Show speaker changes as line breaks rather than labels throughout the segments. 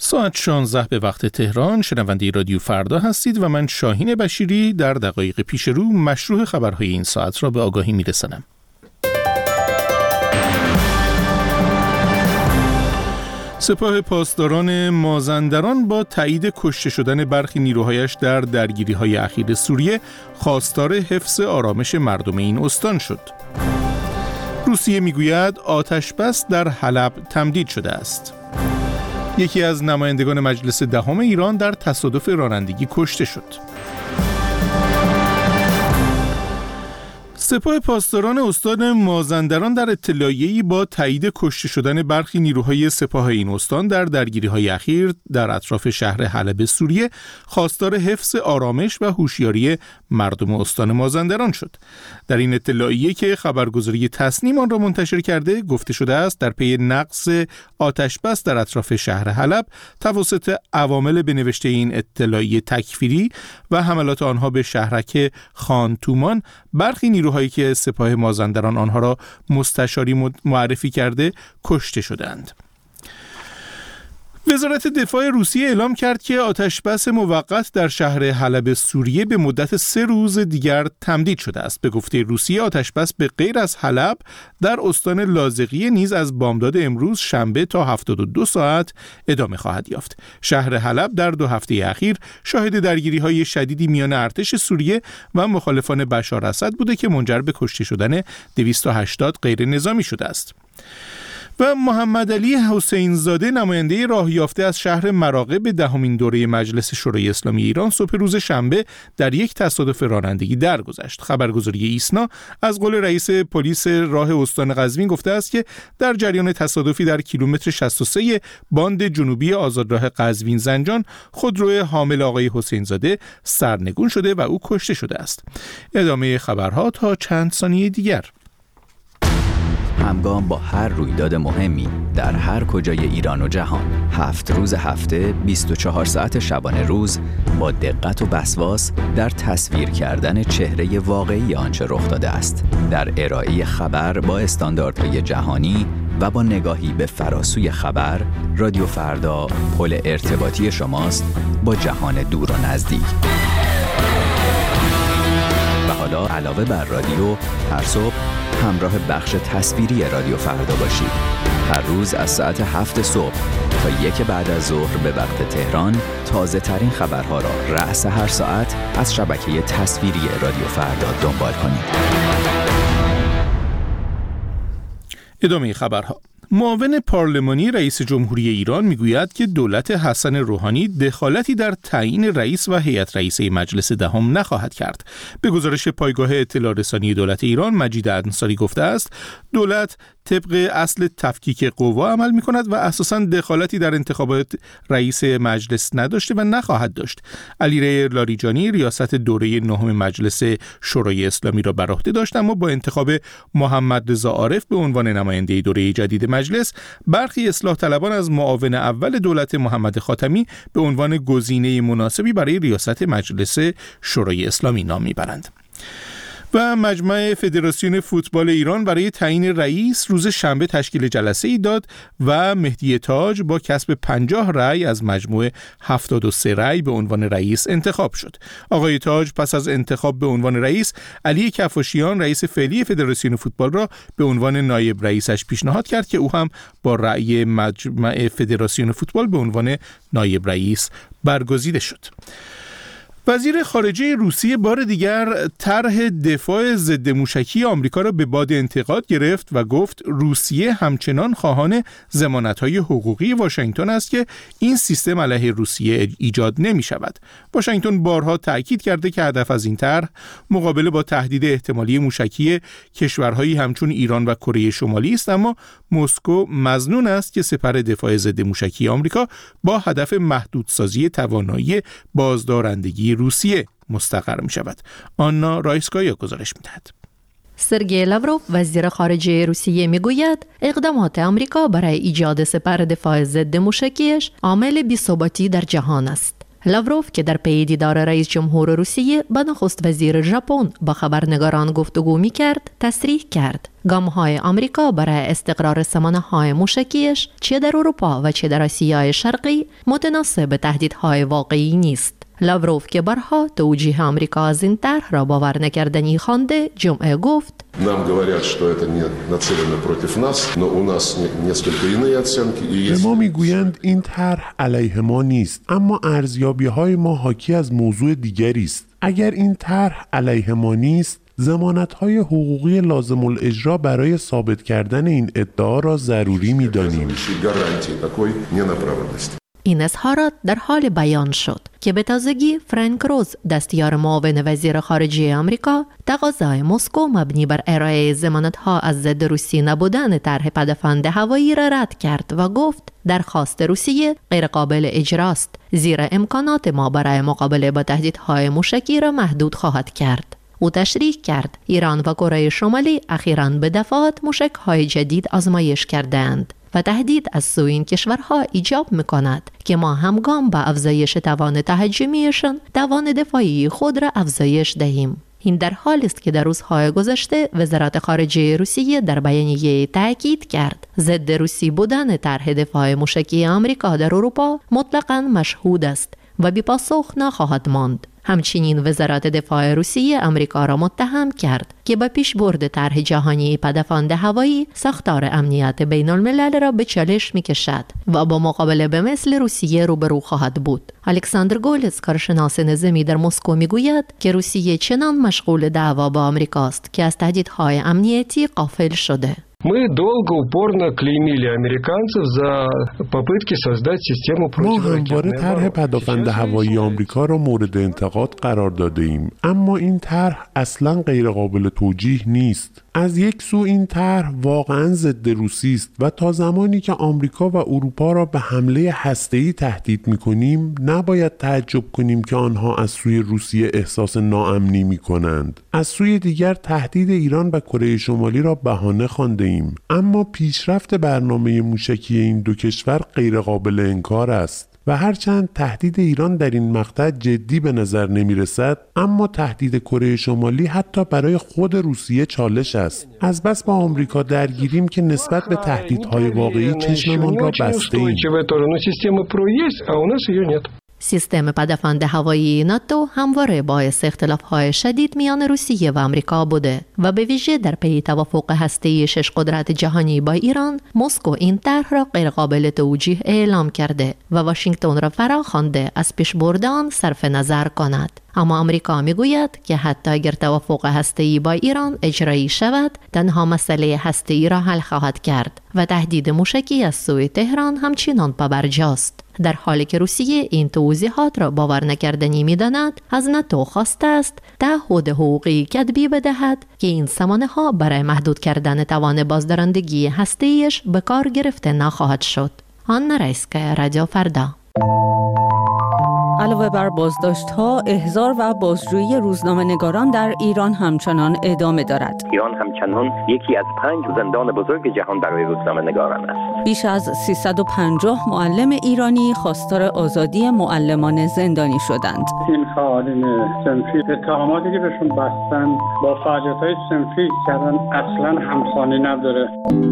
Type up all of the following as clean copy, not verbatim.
ساعت 16 به وقت تهران. شنونده رادیو فردا هستید و من شاهین بشیری در دقایق پیش رو مشروع خبرهای این ساعت را به آگاهی میرسانم. سپاه پاسداران مازندران با تایید کشته شدن برخی نیروهایش در درگیری‌های اخیر سوریه خواستار حفظ آرامش مردم این استان شد. روسیه میگوید آتش بس در حلب تمدید شده است. یکی از نمایندگان مجلس دهم ایران در تصادف رانندگی کشته شد. سپاه پاسداران استان مازندران در اطلاعیه‌ای با تایید کشته شدن برخی نیروهای سپاه این استان در درگیری‌های اخیر در اطراف شهر حلب سوریه خواستار حفظ آرامش و هوشیاری مردم استان مازندران شد. در این اطلاعیه که خبرگزاری تصنیم آن را منتشر کرده گفته شده است در پی نقض آتش بس در اطراف شهر حلب توسط عوامل به نوشته این اطلاعیه تکفیری و حملات آنها به شهرک خان تومان برخی نیروهایی که سپاه مازندران آنها را مستشاری معرفی کرده کشته شدند. وزارت دفاع روسیه اعلام کرد که آتشبس موقت در شهر حلب سوریه به مدت 3 روز دیگر تمدید شده است. به گفته روسیه آتشبس به غیر از حلب در استان لاذقیه نیز از بامداد امروز شنبه تا 72 ساعت ادامه خواهد یافت. شهر حلب در 2 هفته اخیر شاهد درگیری‌های شدیدی میان ارتش سوریه و مخالفان بشار اسد بوده که منجر به کشته شدن 280 غیر نظامی شده است. و محمد علی حسین زاده نماینده راه یافته از شهر مراغه به 10مین دوره مجلس شورای اسلامی ایران صبح روز شنبه در یک تصادف رانندگی درگذشت. خبرگزاری ایسنا از قول رئیس پلیس راه استان قزوین گفته است که در جریان تصادفی در کیلومتر 63 باند جنوبی آزادراه قزوین زنجان خودرو حامل آقای حسین زاده سرنگون شده و او کشته شده است. ادامه خبرها تا چند ثانیه دیگر.
همگام با هر رویداد مهمی در هر کجای ایران و جهان 7 روز هفته 24 ساعت شبانه روز با دقت و وسواس در تصویر کردن چهره واقعی آنچه رخ داده است، در ارائه خبر با استانداردهای جهانی و با نگاهی به فراسوی خبر، رادیو فردا پل ارتباطی شماست با جهان دور و نزدیک. و حالا علاوه بر رادیو هر صبح همراه بخش تصویری رادیو فردا باشید. هر روز از ساعت 7 صبح تا 1 بعد از ظهر به وقت تهران تازه ترین خبرها را رأس هر ساعت از شبکه تصویری رادیو فردا دنبال کنید.
ادامه خبرها. معاون پارلمانی رئیس جمهوری ایران میگوید که دولت حسن روحانی دخالتی در تعیین رئیس و هیئت رئیسه مجلس دهم نخواهد کرد. به گزارش پایگاه اطلاع رسانی دولت ایران مجید انصاری گفته است دولت طبق اصل تفکیک قوا عمل می‌کند و اساساً دخالتی در انتخابات رئیس مجلس نداشته و نخواهد داشت. علیرضا لاریجانی ریاست دوره 9 مجلس شورای اسلامی را بر عهده داشت، اما با انتخاب محمد رضا عارف به عنوان نماینده دوره جدید مجلس برخی اصلاح طلبان از معاون اول دولت محمد خاتمی به عنوان گزینه مناسبی برای ریاست مجلس شورای اسلامی نام میبرند. و مجمع فدراسیون فوتبال ایران برای تعیین رئیس روز شنبه تشکیل جلسه‌ای داد و مهدی تاج با کسب 50 رأی از مجموع 73 رأی به عنوان رئیس انتخاب شد. آقای تاج پس از انتخاب به عنوان رئیس علی کفاشیان رئیس فعلی فدراسیون فوتبال را به عنوان نایب رئیسش پیشنهاد کرد که او هم با رأی مجمع فدراسیون فوتبال به عنوان نایب رئیس برگزیده شد. وزیر خارجه روسیه بار دیگر طرح دفاع ضد موشکی آمریکا را به باد انتقاد گرفت و گفت روسیه همچنان خواهان ضمانت‌های حقوقی واشنگتن است که این سیستم علیه روسیه ایجاد نمی‌شود. واشنگتن بارها تأکید کرده که هدف از این طرح مقابله با تهدید احتمالی موشکی کشورهایی همچون ایران و کره شمالی است، اما مسکو مظنون است که سپر دفاع ضد موشکی آمریکا با هدف محدودسازی توانایی بازدارندگی روسیه مستقر می شود. آنا رایسکایا گزارش می دهد.
سرگئی لاوروف وزیر خارجه روسیه می گوید اقدامات آمریکا برای ایجاد سپر دفاع ضد موشکیش عامل بی‌ثباتی در جهان است. لاوروف که در پی دیدار رئیس جمهور روسیه با نخست وزیر ژاپن با خبرنگاران گفتگو می کرد، تصریح کرد گام‌های آمریکا برای استقرار سامانه‌های موشکیش چه در اروپا و چه در آسیای شرقی متناسب به تهدیدهای واقعی نیست. لاوروف که برها توجیه آمریکا از این طرح را باور نکردنی خوانده، جمعه گفت:
Нам говорят, что это не нацелено против нас, но у нас несколько иные оценки и есть.
ما میگویند این طرح علیه ما نیست، اما ارزیابی‌های ما حاکی از موضوع دیگری است. اگر این طرح علیه ما نیست، ضمانت‌های حقوقی لازم الاجرا برای ثابت کردن این ادعا را ضروری می‌دانیم.
این اظهارات در حال بیان شد که به تازگی فرانک روز، دستیار معاون وزیر خارجه آمریکا، تقاضای مسکو مبنی بر ارائه ضمانت‌ها از ضد روسی نبودن طرح پدافند هوایی را رد کرد و گفت درخواست روسیه غیرقابل اجراست، زیرا امکانات ما برای مقابله با تهدیدهای موشکی را محدود خواهد کرد. او تشریح کرد ایران و کره شمالی اخیراً به دفعات موشک‌های جدید آزمایش کردند و تهدید از سوی این کشورها ایجاب می‌کند که ما همگام با افزایش توان تهاجمیشان توان دفاعی خود را افزایش دهیم. این در حالی است که در روزهای گذشته وزارت خارجه روسیه در بیانیه تاکید کرد ضد روسی بودن طرح دفاع موشکی آمریکا در اروپا مطلقاً مشهود است و بی پاسخ نخواهد ماند. همچنین وزارت دفاع روسیه آمریکا را متهم کرد که با پیشبرد طرح جهانی پدافند هوایی ساختار امنیت بین الملل را به چالش می‌کشد و با مقابله به مثل روسیه روبرو خواهد بود. الکساندر گولز، کارشناس نظامی در مسکو، میگوید که روسیه چنان مشغول دعوا با آمریکاست که از تهدیدهای امنیتی غافل شده.
Мы долго упорно клеймили американцев за попытки создать систему противоракетной
ما همواره طرح پدافند هوایی آمریکا را مورد انتقاد قرار داده ایم، اما این طرح اصلاً غیر قابل توجیه نیست. از یک سو این طرح واقعاً ضد روسی است و تا زمانی که آمریکا و اروپا را به حمله هسته‌ای تهدید می‌کنیم، نباید تعجب کنیم که آنها از سوی روسیه احساس ناامنی می‌کنند. از سوی دیگر تهدید ایران و کره شمالی را بهانه خوانده ایم، اما پیشرفت برنامه موشکی این دو کشور غیر قابل انکار است. و هرچند تهدید ایران در این مقطع جدی به نظر نمی رسد، اما تهدید کره شمالی حتی برای خود روسیه چالش است. از بس با آمریکا درگیریم که نسبت به تهدیدهای واقعی چشممان را بسته ایم.
سیستم پدافند هوایی ناتو همواره باعث اختلاف‌های شدید میان روسیه و آمریکا بوده و به ویژه در پی توافق هسته‌ای 6 قدرت جهانی با ایران، مسکو این طرح را غیرقابل توجیه اعلام کرده و واشنگتن را فراخوانده از پیشبرد آن صرف نظر کند. اما آمریکا میگوید که حتی اگر توافق هسته‌ای با ایران اجرایی شود، تنها مسئله هسته‌ای را حل خواهد کرد و تهدید موشکی از سوی تهران همچنان پابرجاست. در حالی که روسیه این توضیحات را باور نکردنی می‌داند، از ناتو خواسته است تعهد حقوقی کتبی بدهد که این سامانه‌ها برای محدود کردن توان بازدارندگی هسته‌ایش به کار گرفته نخواهد شد. آن رئیس‌که رادیو فردا.
علاوه بر بازداشت‌ها، احضار و بازجویی روزنامه‌نگاران در ایران همچنان ادامه دارد.
ایران همچنان یکی از 5 زندان بزرگ جهان برای روزنامه‌نگاران است.
بیش از 350 معلم ایرانی خواستار آزادی معلمان زندانی شدند.
این فعالین صنفی اتهاماتی که بهشون بستن با فعالیت‌های صنفی کردن اصلاً همخوانی نداره.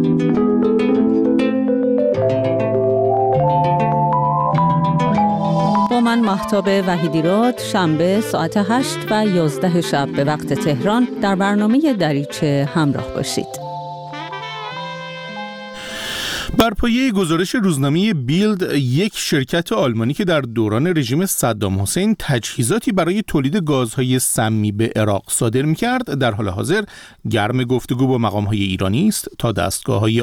من مهتاب وحیدی‌راد، شنبه ساعت 8 و 11 شب به وقت تهران در برنامه دریچه همراه باشید.
بر پایه گزارش روزنامه بیلد، یک شرکت آلمانی که در دوران رژیم صدام حسین تجهیزاتی برای تولید گازهای سمی به عراق صادر می‌کرد، در حال حاضر گرم گفتگو با مقام‌های ایرانی است تا دستگاه‌های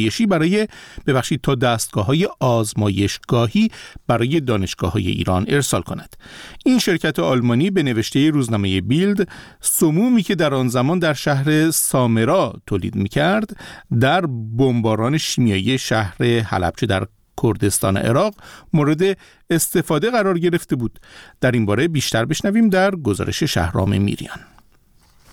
آزمایشگاهی برای دانشگاه‌های ایران ارسال کند. این شرکت آلمانی به نوشته روزنامه بیلد، سمومی که در آن زمان در شهر سامرا تولید می‌کرد، در بمباران شیمیایی شهر حلبچه در کردستان عراق مورد استفاده قرار گرفته بود. در این باره بیشتر بشنویم در گزارش شهرام میریان.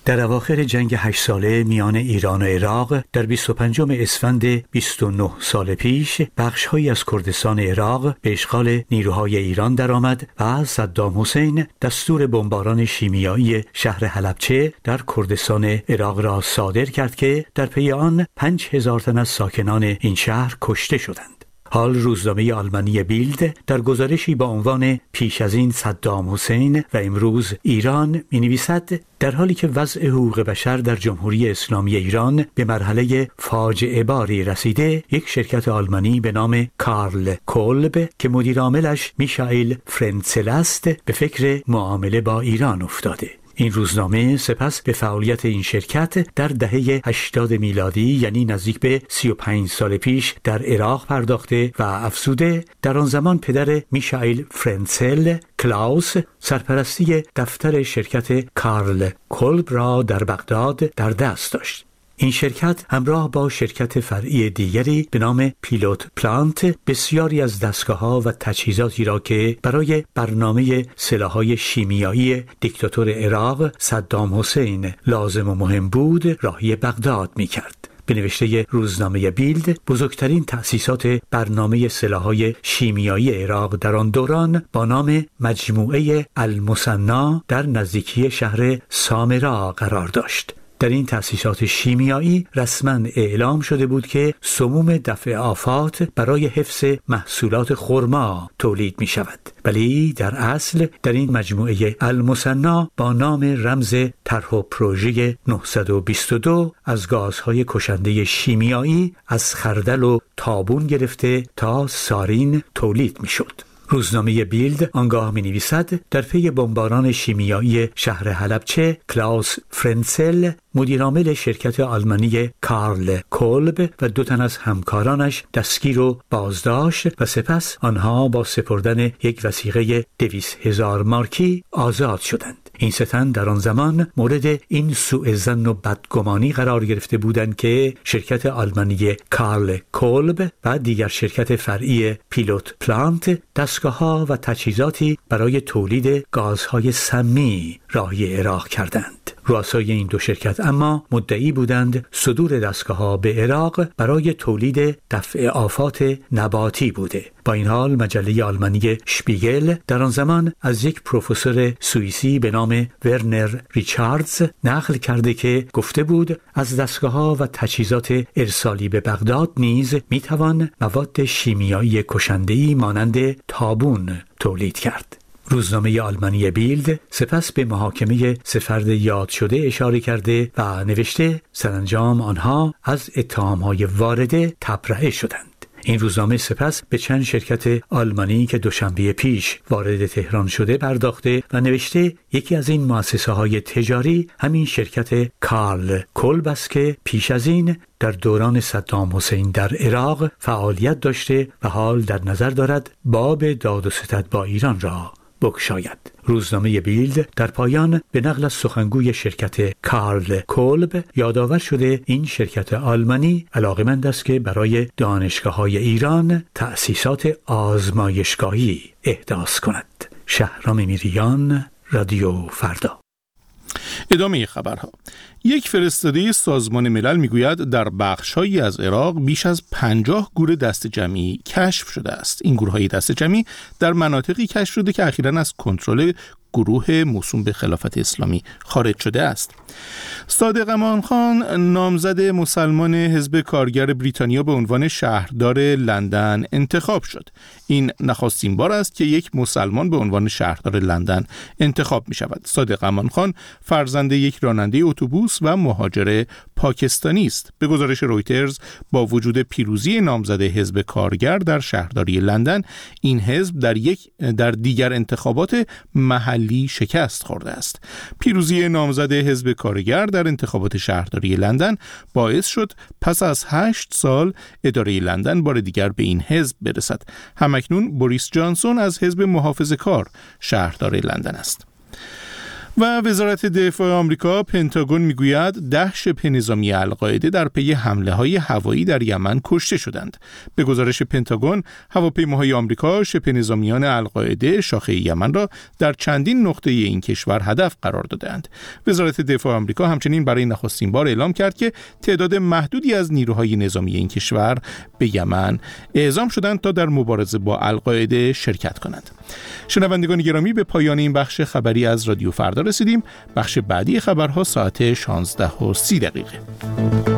در اواخر جنگ 8 ساله میان ایران و عراق در 25 اسفند 29 سال پیش بخش‌هایی از کردستان عراق به اشغال نیروهای ایران درآمد و صدام حسین دستور بمباران شیمیایی شهر حلبچه در کردستان عراق را صادر کرد که در پی آن 5000 تن از ساکنان این شهر کشته شدند. حال روزنامه آلمانی بیلد در گزارشی با عنوان پیش از این صدام حسین و امروز ایران می‌نویسد در حالی که وضع حقوق بشر در جمهوری اسلامی ایران به مرحله فاجعه باری رسیده، یک شرکت آلمانی به نام کارل کولب که مدیر عاملش میشائیل فرنتسل است به فکر معامله با ایران افتاده. این روزنامه سپس به فعالیت این شرکت در دهه 80 میلادی یعنی نزدیک به 35 سال پیش در عراق پرداخته و افزوده در آن زمان پدر میشائیل فرنتسل کلاوس سرپرستی دفتر شرکت کارل کولب را در بغداد در دست داشت. این شرکت همراه با شرکت فرعی دیگری به نام پیلوت پلانت بسیاری از دستگاه‌ها و تجهیزاتی را که برای برنامه سلاح‌های شیمیایی دیکتاتور عراق صدام حسین لازم و مهم بود راهی بغداد می‌کرد. به نوشته روزنامه بیلد بزرگترین تأسیسات برنامه سلاح‌های شیمیایی عراق در آن دوران با نام مجموعه المثنی در نزدیکی شهر سامرا قرار داشت. در این تأسیسات شیمیایی رسما اعلام شده بود که سموم دفع آفات برای حفظ محصولات خرما تولید می شود. ولی در اصل در این مجموعه المثنی با نام رمز طرح و پروژه 922 از گازهای کشنده شیمیایی از خردل و تابون گرفته تا سارین تولید می شد. روزنامه بیلد آنگاه می نویسد در پی بمباران شیمیایی شهر حلبچه کلاوس فرنتسل مدیرعامل شرکت آلمانی کارل کولب و 2 تن از همکارانش دستگیر و بازداشت و سپس آنها با سپردن یک وثیقه 200,000 مارکی آزاد شدند. این 3 تن در آن زمان مورد این سوء ظن و بدگمانی قرار گرفته بودند که شرکت آلمانی کارل کولب و دیگر شرکت فرعی پیلوت پلانت دستگاه‌ها و تجهیزاتی برای تولید گازهای سمی راهی عراق کردند. رؤسای این 2 شرکت اما مدعی بودند صدور دستگاه‌ها به عراق برای تولید دفع آفات نباتی بوده. با این حال مجله آلمانی شپیگل در آن زمان از یک پروفسور سوئیسی به نام ورنر ریچاردز نقل کرده که گفته بود از دستگاه‌ها و تجهیزات ارسالی به بغداد نیز میتوان مواد شیمیایی کشنده‌ای مانند تابون تولید کرد. روزنامه آلمانی بیلد سپس به محاکمه 3 فرد یاد شده اشاره کرده و نوشته سرانجام آنها از اتهام‌های وارده تبرئه شدند. این روزنامه سپس به چند شرکت آلمانی که دوشنبه پیش وارد تهران شده پرداخته و نوشته یکی از این مؤسسه‌های تجاری همین شرکت کارل کولب است که پیش از این در دوران صدام حسین در عراق فعالیت داشته و حال در نظر دارد باب داد و ستد با ایران را بگشاید. روزنامه بیلد در پایان به نقل از سخنگوی شرکت کارل کولب یادآور شده این شرکت آلمانی علاقمند است که برای دانشگاه‌های ایران تأسیسات آزمایشگاهی احداث کند. شهرام میریان، رادیو فردا.
ادامه خبرها. یک فرستاده سازمان ملل میگوید در بخش‌هایی از عراق بیش از 50 گور دست جمعی کشف شده است. این گورهای دست جمعی در مناطقی کشف شده که اخیراً از کنترل گروه موسوم به خلافت اسلامی خارج شده است. صادق امان خان نامزد مسلمان حزب کارگر بریتانیا به عنوان شهردار لندن انتخاب شد. این نخستین بار است که یک مسلمان به عنوان شهردار لندن انتخاب می شود. صادق امان خان فرزند یک راننده اتوبوس و مهاجر پاکستانی است. به گزارش رویترز با وجود پیروزی نامزد حزب کارگر در شهرداری لندن، این حزب در دیگر انتخابات محلی شکست خورده است. پیروزی نامزد حزب کارگر در انتخابات شهرداری لندن باعث شد پس از 8 سال اداره لندن بار دیگر به این حزب برسد. همکنون بوریس جانسون از حزب محافظه‌کار شهردار لندن است. و وزارت دفاع آمریکا پنتاگون میگوید 10 شبه نظامی القاعده در پی حمله‌های هوایی در یمن کشته شدند. به گزارش پنتاگون، هواپیماهای آمریکا شبه نظامیان القاعده شاخه یمن را در چندین نقطه این کشور هدف قرار دادند. وزارت دفاع آمریکا همچنین برای نخستین بار اعلام کرد که تعداد محدودی از نیروهای نظامی این کشور به یمن اعزام شدند تا در مبارزه با القاعده شرکت کنند. شنوندگان گرامی، به پایان این بخش خبری از رادیو فردا رسیدیم. بخش بعدی خبرها ساعت 16:30.